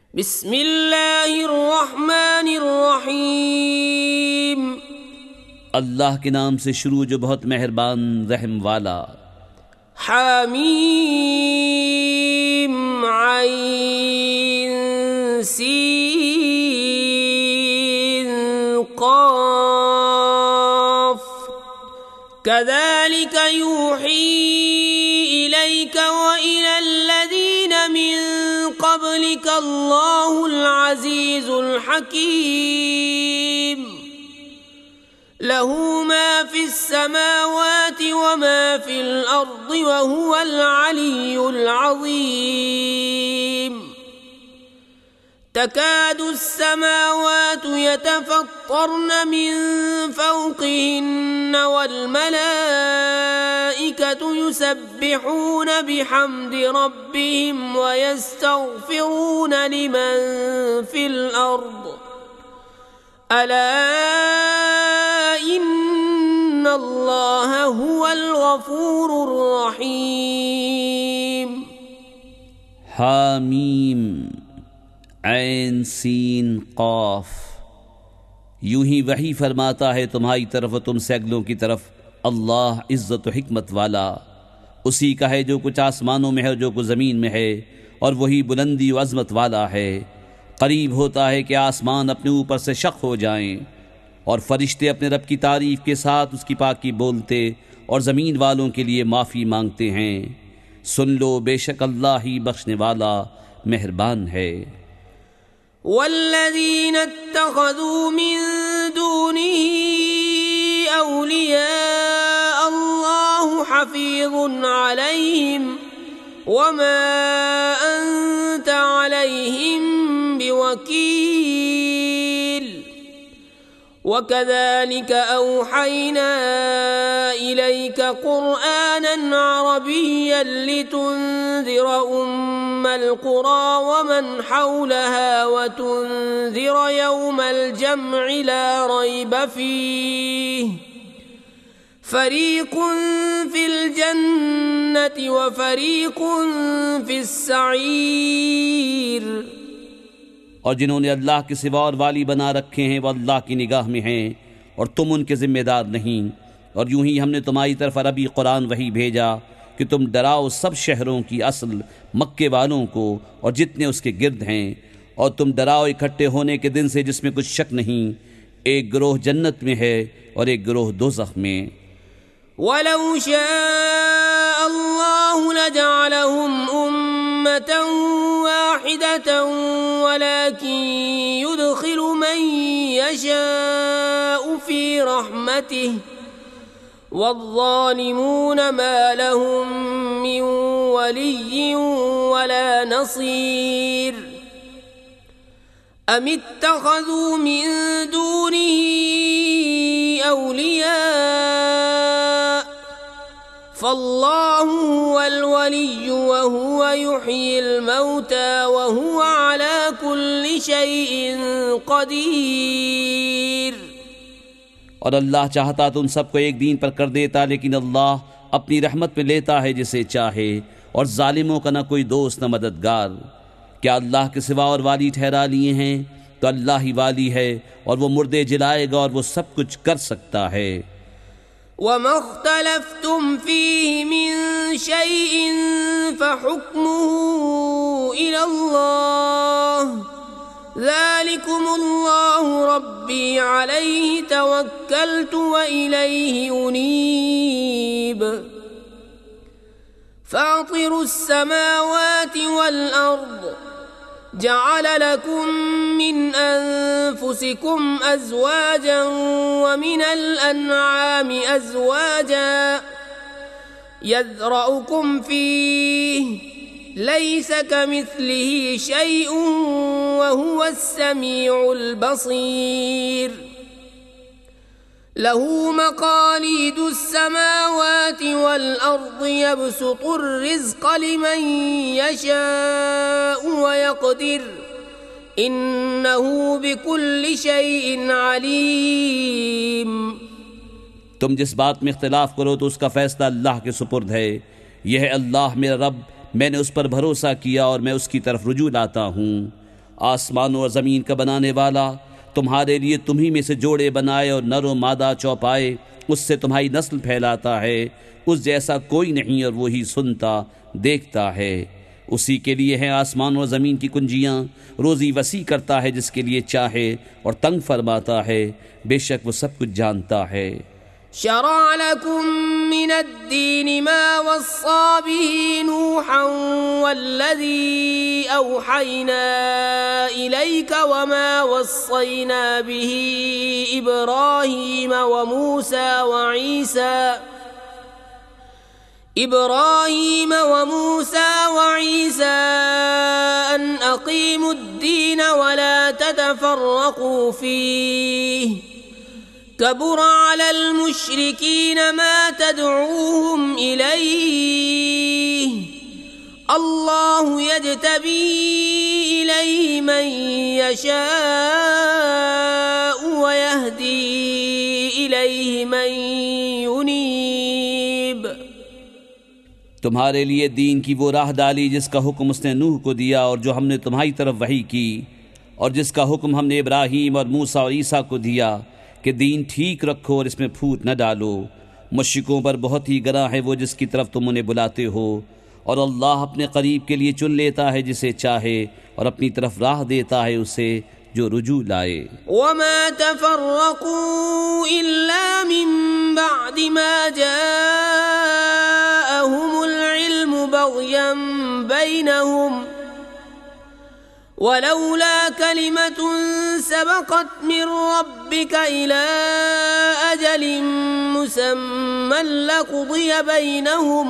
बिस्मिल्लाहिर्रहमानिर्रहीम। अल्लाह के नाम से शुरू जो बहुत मेहरबान रहम वाला। हामीम आइन सीन क़ाफ कज़ालिक यूही इलैक व इलल्लज़ीन मिन क़ब्लिक अल्लाहुल अज़ीज़ुल हकीम। लहू मा फिस्समावाति व मा फिल अर्दि व हुवल अलियुल अज़ीम। तकादुस्समावातु यतफ़त्तरन मिन फ़ौक़िहिन्न वल मलाइकतु युसब्बिहून बिहम्दि रब्बिहिम व यस्तग़फ़िरून लिमन फिल अर्द अला इन्नल्लाह हुवल गफ़ूरुर रहीम। हामीम ऐन सीन क़ाफ। यूं ही वही फरमाता है तुम्हारी तरफ व तुम सैगलों की तरफ अल्लाह इज़्ज़त व हिकमत वाला। उसी का है जो कुछ आसमानों में है और जो कुछ ज़मीन में है, और वही बुलंदी व अज़मत वाला है। करीब होता है कि आसमान अपने ऊपर से शक हो जाएं और फरिश्ते अपने रब की तारीफ़ के साथ उसकी पाकी बोलते और ज़मीन वालों के लिए माफ़ी मांगते हैं। सुन लो, बेशक अल्लाह ही बख्शने वाला मेहरबान है। वल्लज़ीन इत्तख़ज़ू मिन दूनिही औलिया अल्लाहु हफ़ीज़ुन अलैहिम वमा अंत अलैहिम बिवकील। वकज़ालिक औहैना इलैक क़ुरआनन अरबिय्यन लितुन्ज़िर उम्मल क़ुरा वमन हौलहा वतुन्ज़िर यौमल जम'i ला रैब फ़ीह फ़रीक़ुन फ़िल जन्नति व फ़रीक़ुन फ़िस सईर। और जिन्होंने अल्लाह के सिवा और वाली बना रखे हैं वह अल्लाह की निगाह में हैं और तुम उनके जिम्मेदार नहीं। और यूं ही हमने तुम्हारी तरफ अरबी कुरान वही भेजा कि तुम डराओ सब शहरों की असल मक्के वालों को और जितने उसके गिर्द हैं, और तुम डराओ इकट्ठे होने के दिन से जिसमें कुछ शक नहीं। एक गिरोह जन्नत में है और एक गिरोह दोज़ख में। वलौ शाअ अल्लाहु लजअलहुम उम्मतन वाहिदतन वलाकिन युदखिलु मन यशाअु फी रहमतिहि वज़्ज़ालिमून मा लहुम मिन वलिय्यिन वला नसीर। अमित्तख़ज़ू मिन दूनिही औलिया फ़ल्लाहु हुवल वलिय्यु व हुव युह्यिल मौता व हुव अला कुल्लि शैइन क़दीर। और अल्लाह चाहता तो उन सबको एक दीन पर कर देता, लेकिन अल्लाह अपनी रहमत में लेता है जिसे चाहे, और जालिमों का न कोई दोस्त न मददगार। क्या अल्लाह के सिवा और वाली ठहरा लिए हैं? तो अल्लाह ही वाली है, और वो मुर्दे जिलाएगा और वो सब कुछ कर सकता है। वमा इख्तलफ्तुम फीहि मिन शैइन फहुक्मुहु इलल्लाह ज़ालिकुमुल्लाहु रब्बी अलैहि तवक्कलतु व इलैहि उनीब। फ़ातिरुस समावाति वल अर्द जअल लकुम मिन अनफुसिकुम अज़वाजन व मिनल अन्आमि अज़वाजा यज़रअुकुम फ़ीहि लैस कमिस्लिही शैउन व हुवस समीउल बसीर। लहू मक़ालीदुस समावाति वल अर्द यबसुतुर रिज़्क़ लिमन यशाअु व यक़दिर इन्नहू बिकुल्लि शैइन अलीम। तुम जिस बात में इख्तिलाफ करो तो उसका फैसला अल्लाह के सुपुर्द है। यह है अल्लाह मेरा रब, मैंने उस पर भरोसा किया और मैं उसकी तरफ रुजू लाता हूँ। आसमानों और ज़मीन का बनाने वाला तुम्हारे लिए तुम्ही में से जोड़े बनाए और नर व मादा चौपाए, उससे तुम्हारी नस्ल फैलाता है। उस जैसा कोई नहीं और वो ही सुनता देखता है। उसी के लिए है आसमान और ज़मीन की कुंजियाँ, रोज़ी वसी करता है जिसके लिए चाहे और तंग फरमाता है। बेशक वो सब कुछ जानता है। शरअ लकुम मिनद्दीन मा वस्सा बिही नूहन वल्लज़ी औहयना इलैका वमा वस्सैना बिही इब्राहीम व मूसा वईसा अन अकीमुद्दीन वला ततफर्रकू फीह कबुर अलल मुश्रिकीन मा तदऊहुम इलैह अल्लाहु यज्तबी इलैहि मन यशाअ व यहदी इलैहि मन युनीब। तुम्हारे लिए दीन की वो राह डाली जिसका हुक्म उसने नूह को दिया और जो हमने तुम्हारी तरफ वही की, और जिसका हुक्म हमने इब्राहीम और मूसा और ईसा को दिया कि दीन ठीक रखो और इसमें फूट न डालो। मुश्रिकों पर बहुत ही गरा है वो जिसकी तरफ तुम उन्हें बुलाते हो, और अल्लाह अपने करीब के लिए चुन लेता है जिसे चाहे और अपनी तरफ राह देता है उसे जो रुजू लाए। वमा तफर्रकू इल्ला मिन बअदि मा जाअहुमुल इल्मु बग़यन बैनहुम वलौला कलिमतुन सबक़त मिन रब्बिका इला अजलिन मुसम्मन लक़ुदिय बैनहुम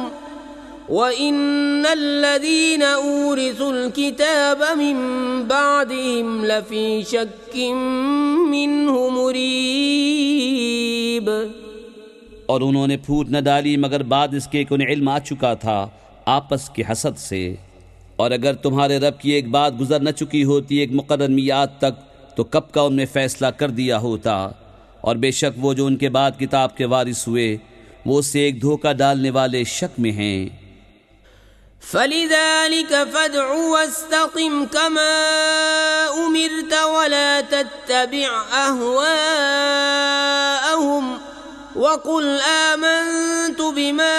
वइन्नल्लज़ीन ऊरिसुल किताब मिन बअदिहिम लफ़ी शक्किन मिन्हु मुरीब। और उन्होंने फूट न डाली मगर बाद इसके कि उन्हें इल्म आ चुका था आपस के हसद से। और अगर तुम्हारे रब की एक बात गुजर न चुकी होती एक मुक़र्रर मियाद तक, तो कब का उनमें फैसला कर दिया होता। और बेशक वो जो उनके बाद किताब के वारिस हुए वो उससे एक धोखा डालने वाले शक में हैं। फलिज़ालिक फ़द्उ वस्तक़िम कमा उमिरत वला तत्तबि' अहवाअहुम वक़ुल आमनतु बिमा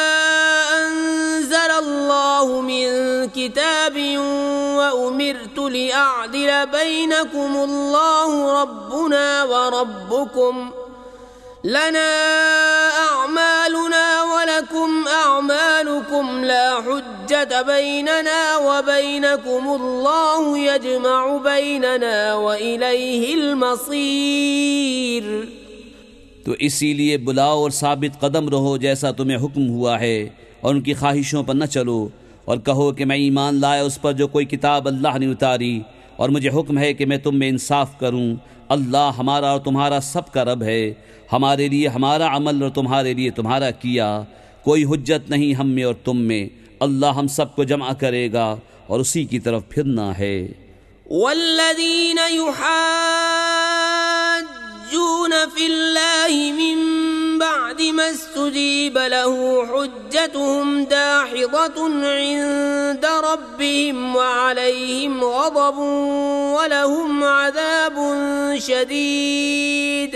अंज़लल्लाहु मिन किताबिन व उमिरतु लिअअदिल बैनकुमुल्लाहु रब्बुना व रब्बुकुम लना अअमालुना व लकुम अअमालुकुम ला हुज्जत बैनना व बैनकुमुल्लाहु यजमअु बैनना व इलैहिल मसीर। तो इसीलिए बुलाओ और साबित कदम रहो जैसा तुम्हें हुक्म हुआ है, और उनकी ख्वाहिशों पर न चलो, और कहो कि मैं ईमान लाया उस पर जो कोई किताब अल्लाह ने उतारी, और मुझे हुक्म है कि मैं तुम में इंसाफ करूं। अल्लाह हमारा और तुम्हारा सब का रब है, हमारे लिए हमारा अमल और तुम्हारे लिए तुम्हारा किया, कोई हुज्जत नहीं हम में और तुम में। अल्लाह हम सबको जमा करेगा और उसी की तरफ फिरना है। वल्लज़ीन युहाज्जून फिल्लाहि मिन बअदि मस्तुजीब लहु हुज्जतुहुम दाहिदतुन इंद रब्बिहिम व अलैहिम गज़बुन व लहुम अज़ाबुन शदीद।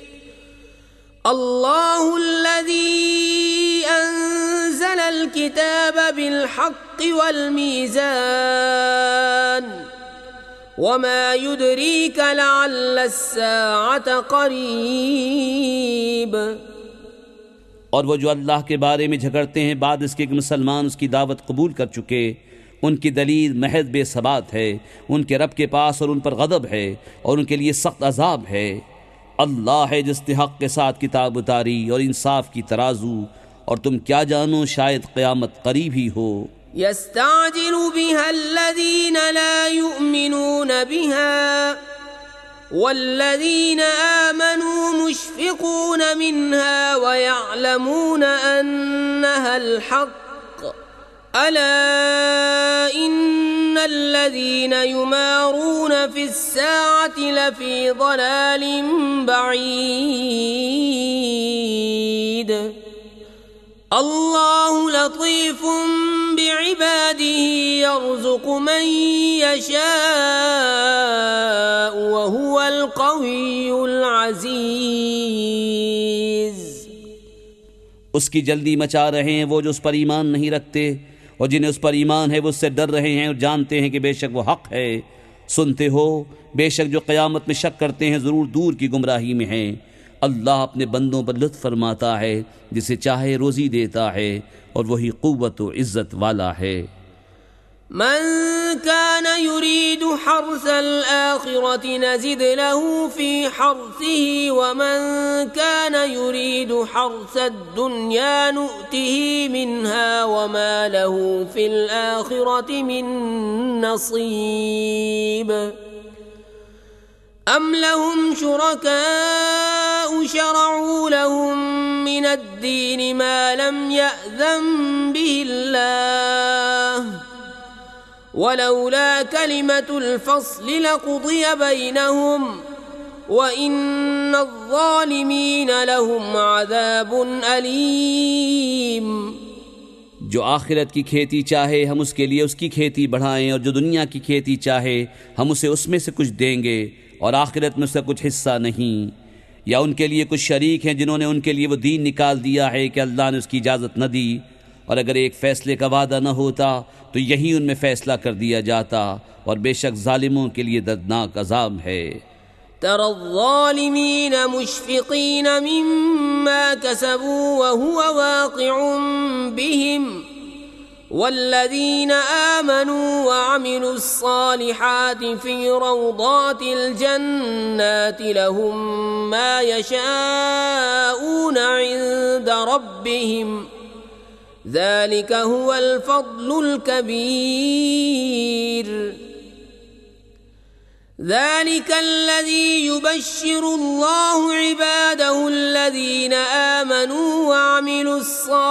अल्लाहुल्लज़ी अंज़लल किताब बिलहक़्क़ि वल मीज़ान वमा युद्रीक लअल्लस्साअत क़रीब। और वो जो अल्लाह के बारे में झगड़ते हैं बाद इसके कि मुसलमान उसकी दावत कबूल कर चुके, उनकी दलील महज बेसबात है। उनके रब के पास और उन पर गज़ब है और उनके लिए सख्त अज़ाब है। अल्लाह है जिसने हक़ के साथ किताब उतारी और इंसाफ की तराजू, और तुम क्या जानो शायद क़यामत करीब ही हो। यस्ताजिलु बिहल्लज़ीन ला युमिनून बिहा वल्लज़ीन आमनू मुश्फ़िक़ून मिन्हा व यअलमून अन्नहल हक़्क़ अला इन्नल्लज़ीन युमारून फ़िस्साअति लफ़ी ज़लालिन बईद। अल्लाहु लतीफ़ुन बिइबादिही यर्ज़ुक़ु मन यशाअ القوي العزيز। उसकी जल्दी मचा रहे हैं वो जो उस पर ईमान नहीं रखते, और जिन्हें उस पर ईमान है वो उससे डर रहे हैं और जानते हैं कि बेशक वो हक है। सुनते हो, बेशक जो क़यामत में शक करते हैं ज़रूर दूर की गुमराही में हैं। अल्लाह अपने बंदों पर लुत्फ़ फरमाता है, जिसे चाहे रोज़ी देता है, और वही क़ुव्वत व इज़्ज़त वाला है। मन कान युरीदु हर्सल आखिरति नज़िद लहू फ़ी हर्सिही वमन कान युरीदु हर्सद दुनिया नुअतिही मिन्हा वमा लहू फ़िल आखिरति मिन नसीब। अम लहुम शुरकाउ शरऊ लहुम मिनद्दीन मा लम यअज़न बिहिल्लाह वलौला कलिमतुल फ़स्ल लक़ुदिय बैनहुम वइन्नज़्ज़ालिमीन लहुम अज़ाबुन अलीम। जो आखिरत की खेती चाहे हम उसके लिए उसकी खेती बढ़ाएं, और जो दुनिया की खेती चाहे हम उसे उसमें से कुछ देंगे, और आखिरत में उसका कुछ हिस्सा नहीं। या उनके लिए कुछ शरीक हैं जिन्होंने उनके लिए वो दीन निकाल दिया है कि अल्लाह ने उसकी इजाज़त न दी, और अगर एक फ़ैसले का वादा न होता तो यही उनमें फ़ैसला कर दिया जाता, और बेशक ज़ालिमों के लिए दर्दनाक अज़ाब है। तरज़्ज़ालिमीन मुश्फ़िक़ीन मिम्मा कसबू वहुव वाक़िउन बिहिम वल्लज़ीन आमनू वअमिलुस्सालिहाति फ़ी रौदातिल जन्नाति लहुम मा यशाऊन इंद रब्बिहिम ज़ालिक हुवल फ़ज़्लुल कबीर। ذلك الذي يبشر الله عباده الذين آمنوا وعملوا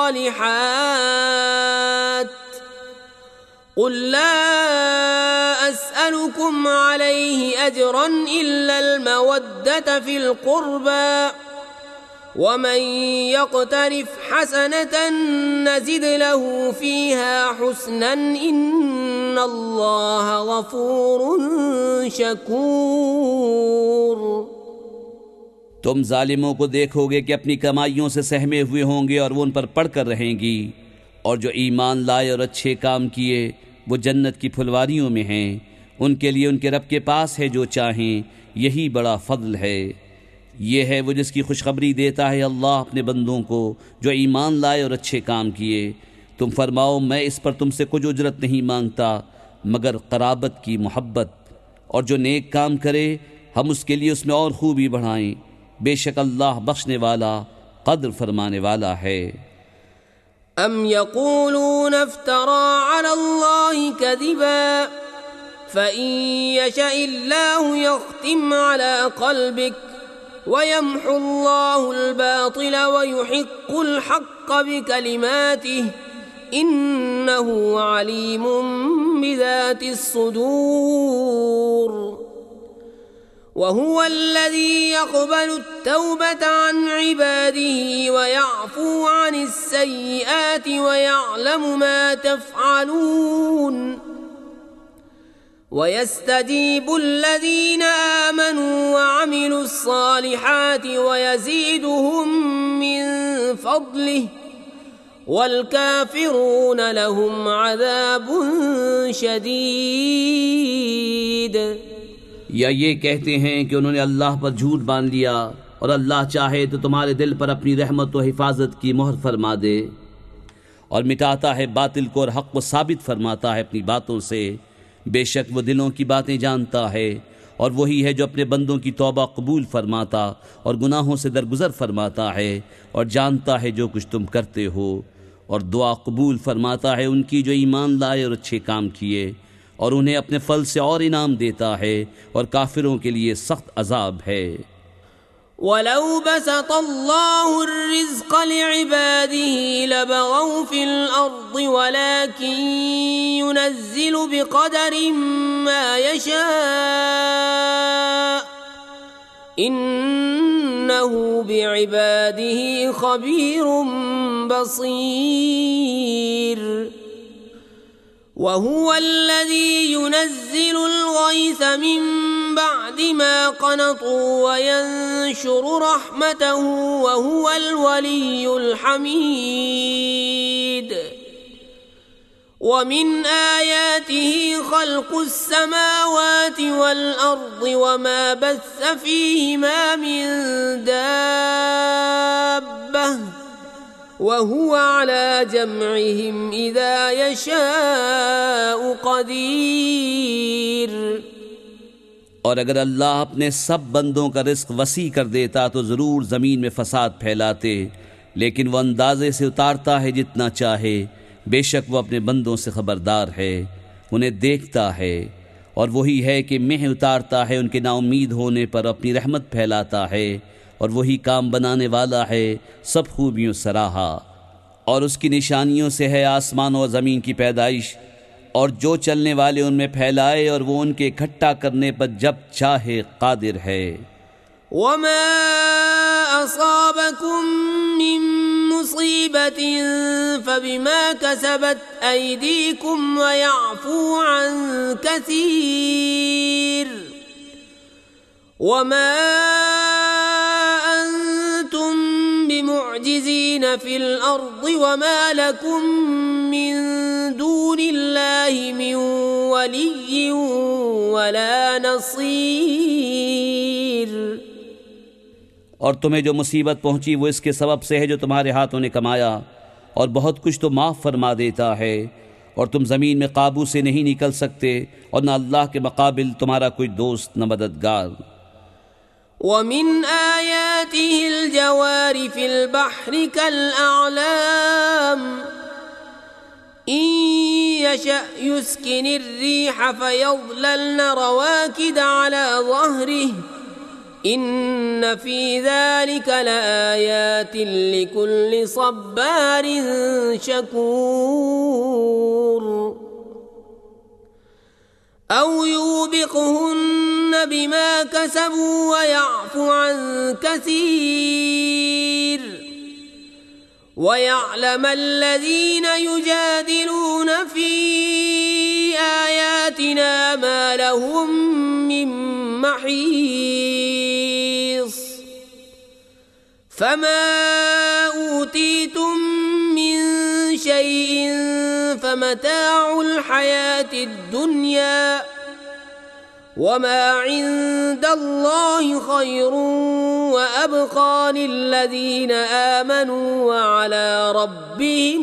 الصالحات قل لا أسألكم عليه أجرا إلا المودة في القربى ومن يقترف حسنة نزد له فيها حسنا إن الله غفور शकूर। तुम जालिमों को देखोगे कि अपनी कमाइयों से सहमे हुए होंगे और वो उन पर पड़कर रहेंगी, और जो ईमान लाए और अच्छे काम किए वो जन्नत की फुलवारियों में हैं। उनके लिए उनके रब के पास है जो चाहें, यही बड़ा फضल है। ये है वो जिसकी खुशखबरी देता है अल्लाह अपने बंदों को जो ईमान लाए और अच्छे काम किए। तुम फरमाओ मैं इस पर तुमसे कुछ उजरत नहीं मांगता मगर क़राबत की मोहब्बत, और जो नेक काम करे हम उसके लिए उसमें और खूबी बढ़ाएं। बेशक अल्लाह बख्शने वाला क़द्र फरमाने वाला है। अम यक़ूलून इफ्तरा अलल्लाहि कज़िबा फ़इन यशइल्लाहु यख़्तिम अला क़ल्बिक वयम्हुल्लाहुल बातिल वयुहिक़्क़ुल हक़्क़ बिकलिमातिहि इन्नहु अलीमुम बिज़ातिस सुदूर। वहुवल्लज़ी यक़बलुत-तौबता अन इबादिही वयअफ़ू अनिस-सय्यिआति वयअलमु मा तफ़अलून। वयस्तजीबुल्लज़ीना आमनू वअमिलुस्सालिहाति वयज़ीदुहुम मिन फ़ज़लिहि वल्काफ़िरून लहुम अज़ाबुन शदीद। या ये कहते हैं कि उन्होंने अल्लाह पर झूठ बांध लिया, और अल्लाह चाहे तो तुम्हारे दिल पर अपनी रहमत व हिफाजत की मोहर फरमा दे, और मिटाता है बातिल को और हक़ को साबित फरमाता है अपनी बातों से। बेशक वो दिलों की बातें जानता है, और वही है जो अपने बंदों की तौबा कबूल फरमाता और गुनाहों से दरगुजर फरमाता है, और जानता है जो कुछ तुम करते हो, और दुआ कबूल फरमाता है उनकी जो ईमान लाए और अच्छे काम किए, और उन्हें अपने फल से और इनाम देता है, और काफिरों के लिए सख्त अजाब है। वलौ बसतल्लाहु अर्रिज़्क़ लिइबादिही लबगौ फिल अर्दि वलाकिन युनज़्ज़िलु बिक़दरिन मा यशा इन्नहु बिइबादिही ख़बीरुन बसीर। वहुवल्लज़ी युनज़्ज़िलुल ग़ैथ मिन بعد ما قنطوا وينشر رحمته وهو الولي الحميد ومن آياته خلق السماوات والأرض وما بث فيهما من دابة وهو على جمعهم إذا يشاء قدير। और अगर अल्लाह अपने सब बंदों का रिस्क वसी कर देता तो ज़रूर ज़मीन में फसाद फैलाते, लेकिन वह अंदाजे से उतारता है जितना चाहे। बेशक वो अपने बंदों से खबरदार है, उन्हें देखता है, और वही है कि मेह उतारता है उनके नाउमीद होने पर, अपनी रहमत फैलाता है, और वही काम बनाने वाला है सब खूबियों सराहा। और उसकी निशानियों से है आसमानों और ज़मीन की पैदाइश, और जो चलने वाले उनमें फैलाए, और वो उनके इकट्ठा करने पर जब चाहे कादिर है। वमा असाबकुम मिन मुसीबतिन फबिमा कसबत ऐदीकुम वयअफू अन कसीर वमा अंतुम बिमुअजिजीन फिल अर्दि वमा लकुम मिन दूनिल्लाहि मिन वलिय्यिन वला नसीर। और तुम्हें जो मुसीबत पहुंची वो इसके सबब से है जो तुम्हारे हाथों ने कमाया, और बहुत कुछ तो माफ़ फरमा देता है, और तुम ज़मीन में काबू से नहीं निकल सकते, और न अल्लाह के मुकाबिल तुम्हारा कोई दोस्त न मददगार। वमिन आयातिहिल जवारि फिल बहरि कल अअलाम इन यशअ युस्किनिर रीह फयज़लल्न रवाकिद अला ज़हरिहि इन्न फी ज़ालिका लआयातिन लिकुल्लि सब्बारिन शकूर। औ यूबिक़हुन्न बिमा कसबू वयअफू अन कसीर वयअलम अल्लज़ीन युजादिलून फी आयातिना मा लहुम मिन महीस फमा ऊतीतुम मिन शैइन फमताउल हयातिद दुनिया वमा इंदल्लाहि खैरुन व अबक़ा लिल्लज़ीन आमनू व अला रब्बिहिम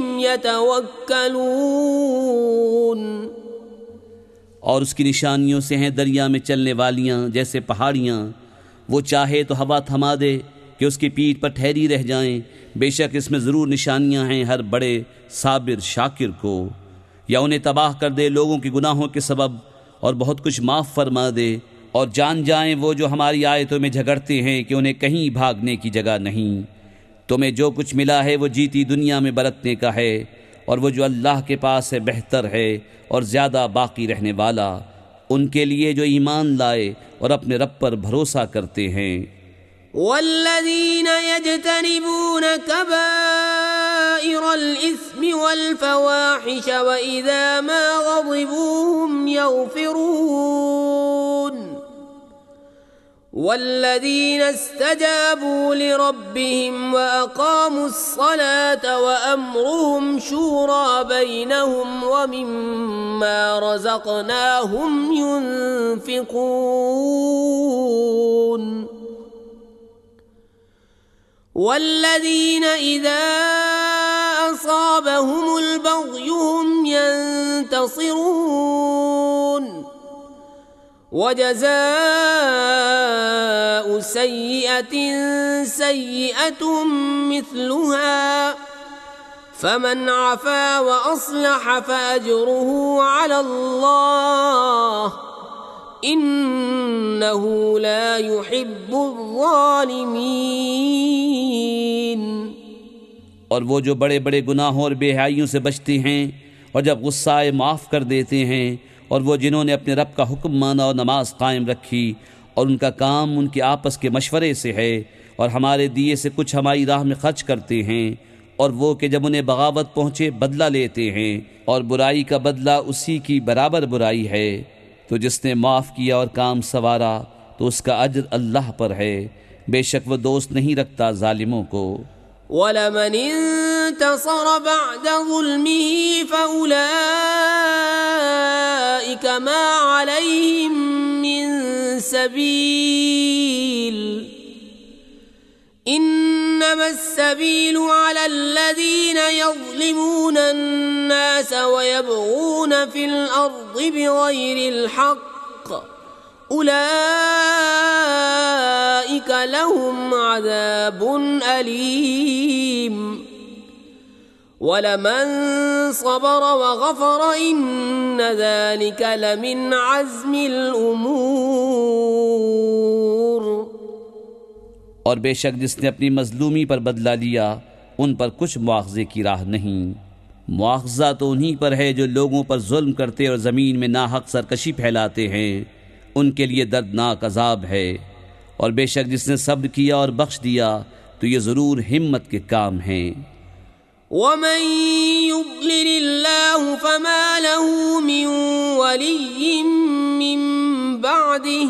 यतवक्कलून। और उसकी निशानियों से हैं दरिया में चलने वालियाँ जैसे पहाड़ियाँ, वो चाहे तो हवा थमा दे कि उसकी पीठ पर ठहरी रह जाएं। बेशक इसमें ज़रूर निशानियाँ हैं हर बड़े साबिर शाकिर को। या उन्हें तबाह कर दे लोगों के गुनाहों के सबब, और बहुत कुछ माफ़ फरमा दे। और जान जाएं वो जो हमारी आयतों में झगड़ते हैं कि उन्हें कहीं भागने की जगह नहीं। तुम्हें जो कुछ मिला है वो जीती दुनिया में बरतने का है, और वो जो अल्लाह के पास है बेहतर है और ज़्यादा बाकी रहने वाला उनके लिए जो ईमान लाए और अपने रब पर भरोसा करते हैं। वल्लज़ीन यज्तनिबून कबाइरल इस्मि वल फवाहिश व इज़ा मा ग़ज़िबू हुम यग़फ़िरून वल्लज़ीन इस्तजाबू लिरब्बिहिम व अक़ामुस्सलात व अम्रुहुम शूरा बैनहुम व मिम्मा रज़क़नाहुम युन्फ़िक़ून वल्लज़ीन इज़ा असाबहुमुल बग़य हुम यंतसिरून वजज़ाउ सय्यिअतिन सय्यिअतुम मिस्लुहा फमन अफ़ा व अस्लह फ़अज्रुहु अलल्लाह इन्नहु ला युहिब्बुज़्ज़ालिमीन। और वो जो बड़े बड़े गुनाहों और बेहयाइयों से बचते हैं और जब गुस्सा आए माफ़ कर देते हैं, और वो जिन्होंने अपने रब का हुक्म माना और नमाज कायम रखी, और उनका काम उनके आपस के मशवरे से है, और हमारे दिए से कुछ हमारी राह में खर्च करते हैं, और वो कि जब उन्हें बगावत पहुँचे बदला लेते हैं, और बुराई का बदला उसी की बराबर बुराई है, तो जिसने माफ़ किया और काम सवारा तो उसका अज्र अल्लाह पर है, बेशक वो दोस्त नहीं रखता जालिमों को। वलमन इंतसर बअद ज़ुल्मिही फउलाइक मा अलैहिम मिन सबील इन्नमा अस्सबीलु अलल्लज़ीन यज़लिमून अन्नास वयबगून फिल अर्दि बिगैरिल हक़्क़ उलाइक लहुम अज़ाबुन अलीम वलमन सबर वगफर इन्न ज़ालिक लमिन अज़्मिल उमूर। और बेशक जिसने अपनी मजलूमी पर बदला लिया उन पर कुछ मुआवजे की राह नहीं। मुआवजा तो उन्हीं पर है जो लोगों पर जुल्म करते और ज़मीन में नाहक सरकशी फैलाते हैं, उनके लिए दर्दनाक अजाब है। और बेशक जिसने सब्र किया और बख्श दिया तो ये ज़रूर हिम्मत के काम हैं। वमन युद्लिलिल्लाहु फमा लहू मिन वलिय्यिन मिन बअदिही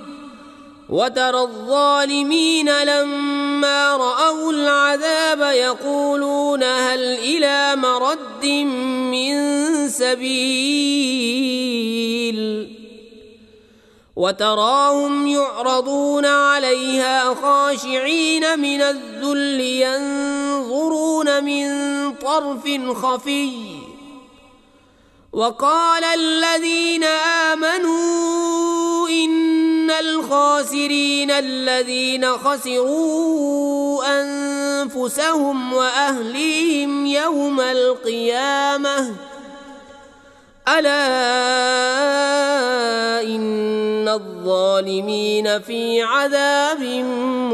वतरज़्ज़ालिमीन लम्मा रअउल अज़ाब यक़ूलून हल इला मरद्दिन मिन सबील वतराहुम युअरदून अलैहा खाशिईन मिन अज़्ज़ुल्ल यंज़ुरून मिन तरफ़िन ख़फ़िय्य वक़ाल अल्लज़ीन आमनू इन्नल ख़ासिरीन अल्लज़ीन ख़सिरू अन्फुसहुम व अहलीहिम यौमल क़ियामह अला इन्नज़्ज़ालिमीन फ़ी अज़ाबिन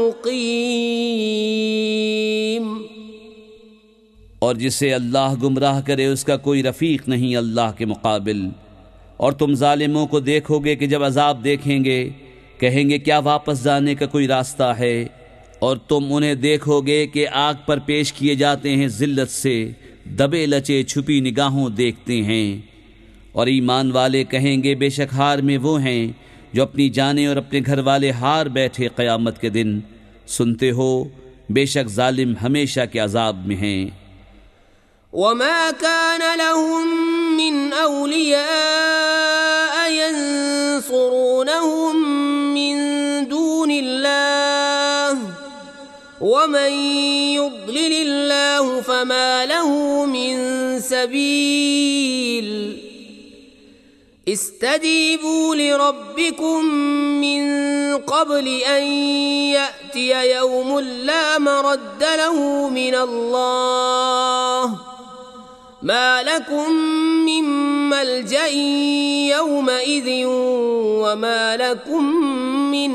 मुक़ीम। और जिसे अल्लाह गुमराह करे उसका कोई रफ़ीक नहीं अल्लाह के मुकाबिल। और तुम जालिमों को देखोगे कि जब अजाब देखेंगे कहेंगे क्या वापस जाने का कोई रास्ता है। और तुम उन्हें देखोगे कि आग पर पेश किए जाते हैं, जिल्लत से दबे लचे छुपी निगाहों देखते हैं। और ईमान वाले कहेंगे बेशक हार में वो हैं जो अपनी जानें और अपने घर वाले हार बैठे क़यामत के दिन। सुनते हो बेशक जालिम हमेशा के अजाब में हैं। वमा कान लहुम मिन औलिया यंसुरूनहुम मिन दूनिल्लाह वमन युद्लिलिल्लाहु फमा लहू मिन सबील इस्तजीबू लिरब्बिकुम मिन क़ब्लि अन यअतिय यौमुन ला मरद्द लहू मिनल्लाह मा लकुम मिन मल्जइन यौमइज़िन वमा लकुम मिन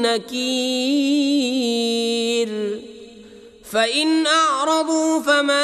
नकीर। फ़इन अअरदू फमा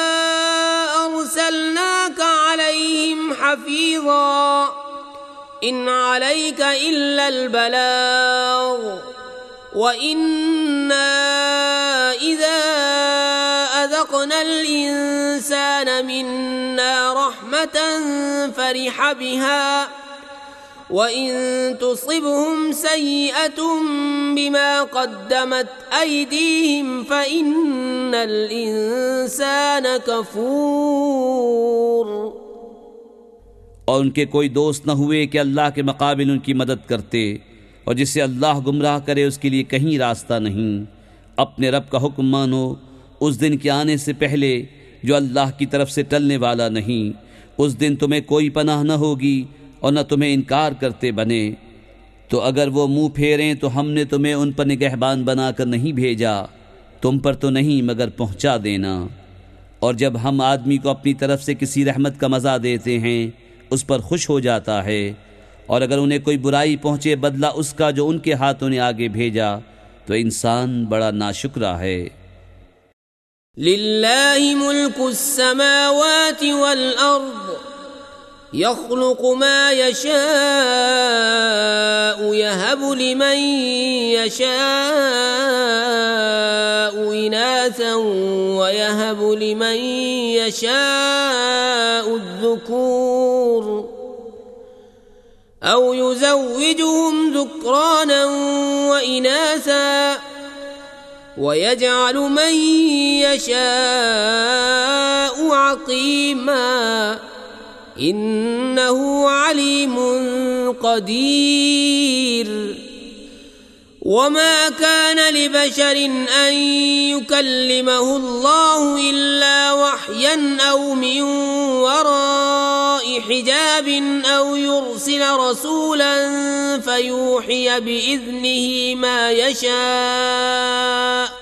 अर्सलनाक अलैहिम हफ़ीज़ा इन अलैक इल्लल बलाग व इन्ना इज़ा अज़क़नल इंसान मिन्ना रहमतन फ़रिह बिहा व इन तुसिबहुम सय्यअतुन बिमा क़द्दमत अयदीहिम फ़इन्नल इंसान कफ़ूर। और उनके कोई दोस्त न हुए कि अल्लाह के मुकाबिल उनकी मदद करते। और जिसे अल्लाह गुमराह करे उसके लिए कहीं रास्ता नहीं। अपने रब का हुक्म मानो उस दिन के आने से पहले जो अल्लाह की तरफ से टलने वाला नहीं। उस दिन तुम्हें कोई पनाह न होगी और न तुम्हें इनकार करते बने। तो अगर वो मुंह फेरें तो हमने तुम्हें उन पर निगहबान बनाकर नहीं भेजा, तुम पर तो नहीं मगर पहुंचा देना। और जब हम आदमी को अपनी तरफ से किसी रहमत का मज़ा देते हैं उस पर खुश हो जाता है। और अगर उन्हें कोई बुराई पहुंचे बदला उसका जो उनके हाथों ने आगे भेजा तो इंसान बड़ा नाशुक्रा है। लिल्लाहि मुल्कुस समावाति वल अर्द यख्लुक़ु मा यशाअु यहबु लिमन यशाअु इनासन व यहबु लिमन यशाअु ज़ुकूर أو يزوجهم ذكرانا وإناثا ويجعل من يشاء عقيما إنه عليم قدير وما كان لبشر أن يكلمه الله إلا وحيا أو من وراء حجاب أو يرسل رسولا فيوحي بإذنه ما يشاء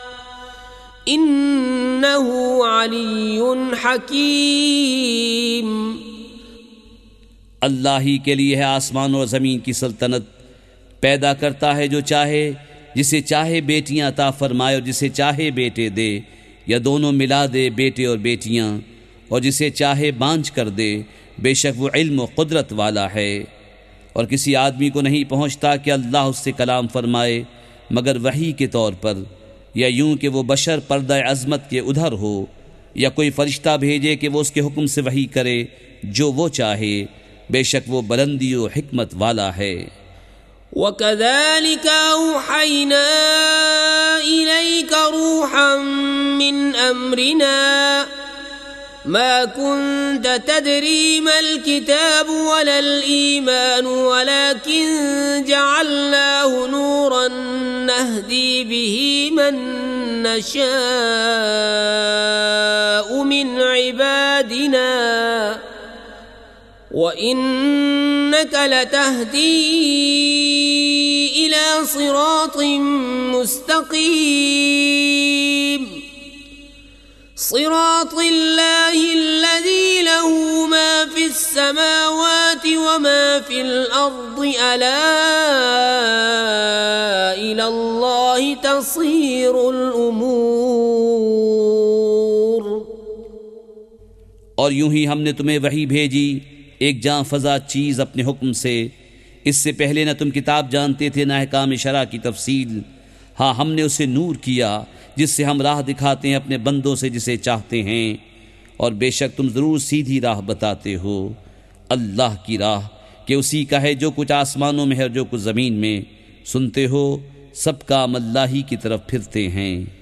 إنه علي حكيم। अल्लाह ही के लिए है आसमान और ज़मीन की सल्तनत, पैदा करता है जो चाहे, जिसे चाहे बेटियां अता फरमाए और जिसे चाहे बेटे दे या दोनों मिला दे, बेटे और बेटियां, और जिसे चाहे बांझ कर दे। बेशक वो इल्म और कुदरत वाला है। और किसी आदमी को नहीं पहुँचता कि अल्लाह उससे कलाम फरमाए मगर वही के तौर पर, या यूं कि वो बशर पर्दा अज़मत के उधर हो, या कोई फरिश्ता भेजे कि वो उसके हुक्म से वही करे जो वो चाहे। बेशक वो बुलंदी और हिकमत वाला है। वकज़ालिक औहयना इलैक रूहन मिन अम्रिना मा कुन्त तदरी मल किताब वलल ईमान वलाकिन जअलनाहु नूरन नहदी बिही मन नशाअ मिन इबादिना وإنك لتهدي إلى صراط مستقيم صراط الله الذي له ما في السماوات وما في الأرض ألا إلى الله تصير الأمور। और यूं ही हमने तुम्हें वही भेजी एक जां फजा चीज़ अपने हुक्म से। इससे पहले न तुम किताब जानते थे न अहकाम शरा की तफसील। हाँ, हमने उसे नूर किया जिससे हम राह दिखाते हैं अपने बंदों से जिसे चाहते हैं, और बेशक तुम ज़रूर सीधी राह बताते हो। अल्लाह की राह कि उसी का है जो कुछ आसमानों में है और जो कुछ ज़मीन में। सुनते हो सब काम अल्लाह ही की तरफ फिरते हैं।